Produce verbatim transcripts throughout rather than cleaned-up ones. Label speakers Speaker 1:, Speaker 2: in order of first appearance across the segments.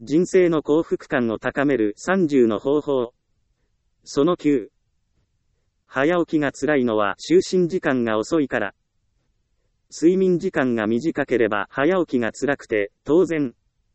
Speaker 1: 人生の幸福感を高めるさんじゅうの方法。そのきゅう。早起きが辛いのは就寝時間が遅いから。睡眠時間が短ければ早起きが辛くて当然。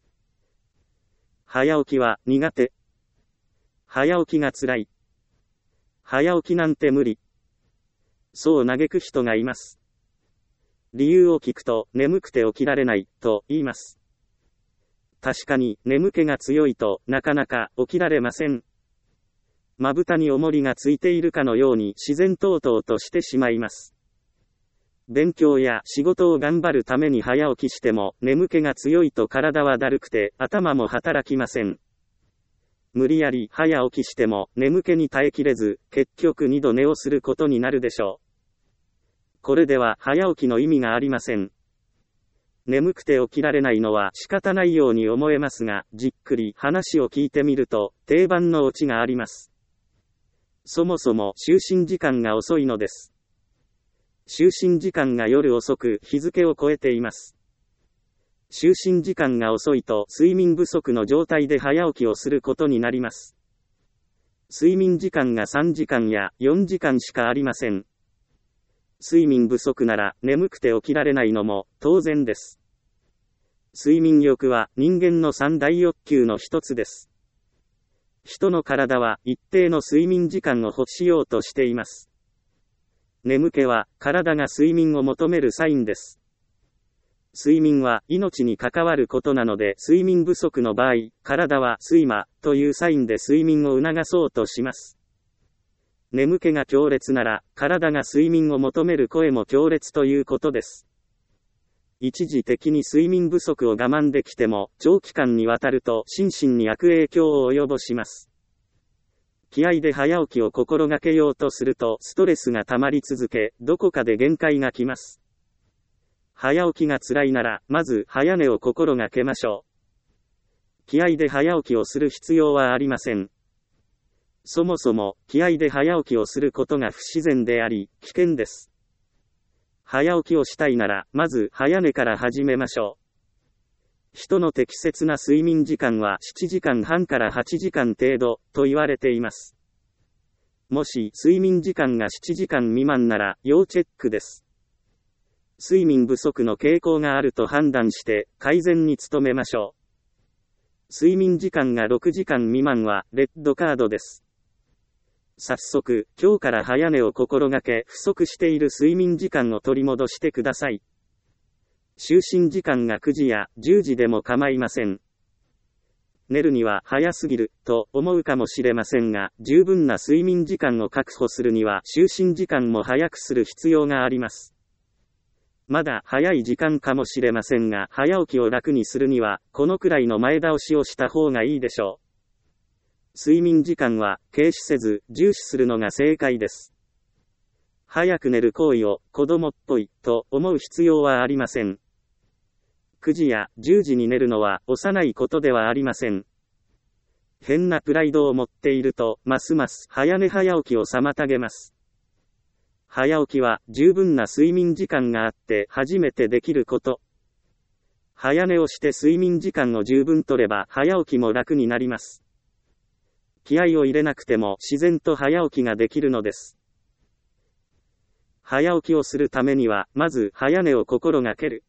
Speaker 1: 早起きは苦手。早起きが辛い。早起きなんて無理。そう嘆く人がいます。理由を聞くと眠くて起きられないと言います。確かに眠気が強いとなかなか起きられません。まぶたに重りがついているかのように自然とうとうとしてしまいます。勉強や仕事を頑張るために早起きしても眠気が強いと体はだるくて頭も働きません。無理やり早起きしても眠気に耐えきれず結局二度寝をすることになるでしょう。これでは早起きの意味がありません。眠くて起きられないのは仕方ないように思えますが、じっくり話を聞いてみると定番のオチがあります。そもそも就寝時間が遅いのです。就寝時間が夜遅く日付を超えています。就寝時間が遅いと睡眠不足の状態で早起きをすることになります。睡眠時間がさんじかんやよんじかんしかありません。睡眠不足なら眠くて起きられないのも当然です。睡眠欲は人間の三大欲求の一つです。人の体は一定の睡眠時間を欲しようとしています。眠気は体が睡眠を求めるサインです。睡眠は命に関わることなので、睡眠不足の場合、体は睡魔というサインで睡眠を促そうとします。眠気が強烈なら、体が睡眠を求める声も強烈ということです。一時的に睡眠不足を我慢できても、長期間にわたると心身に悪影響を及ぼします。気合で早起きを心がけようとすると、ストレスが溜まり続け、どこかで限界が来ます。早起きが辛いなら、まず早寝を心がけましょう。気合で早起きをする必要はありません。そもそも、気合で早起きをすることが不自然であり、危険です。早起きをしたいなら、まず早寝から始めましょう。人の適切な睡眠時間はななじかんはんからはちじかん程度、と言われています。もし、睡眠時間がななじかん未満なら、要チェックです。睡眠不足の傾向があると判断して、改善に努めましょう。睡眠時間がろくじかん未満は、レッドカードです。早速、今日から早寝を心がけ、不足している睡眠時間を取り戻してください。就寝時間がくじやじゅうじでも構いません。寝るには早すぎる、と思うかもしれませんが、十分な睡眠時間を確保するには、就寝時間も早くする必要があります。まだ早い時間かもしれませんが、早起きを楽にするには、このくらいの前倒しをした方がいいでしょう。睡眠時間は軽視せず重視するのが正解です。早く寝る行為を子供っぽいと思う必要はありません。くじやじゅうじに寝るのは幼いことではありません。変なプライドを持っているとますます早寝早起きを妨げます。早起きは十分な睡眠時間があって初めてできること。早寝をして睡眠時間を十分取れば早起きも楽になります。気合を入れなくても自然と早起きができるのです。早起きをするためには、まず早寝を心がける。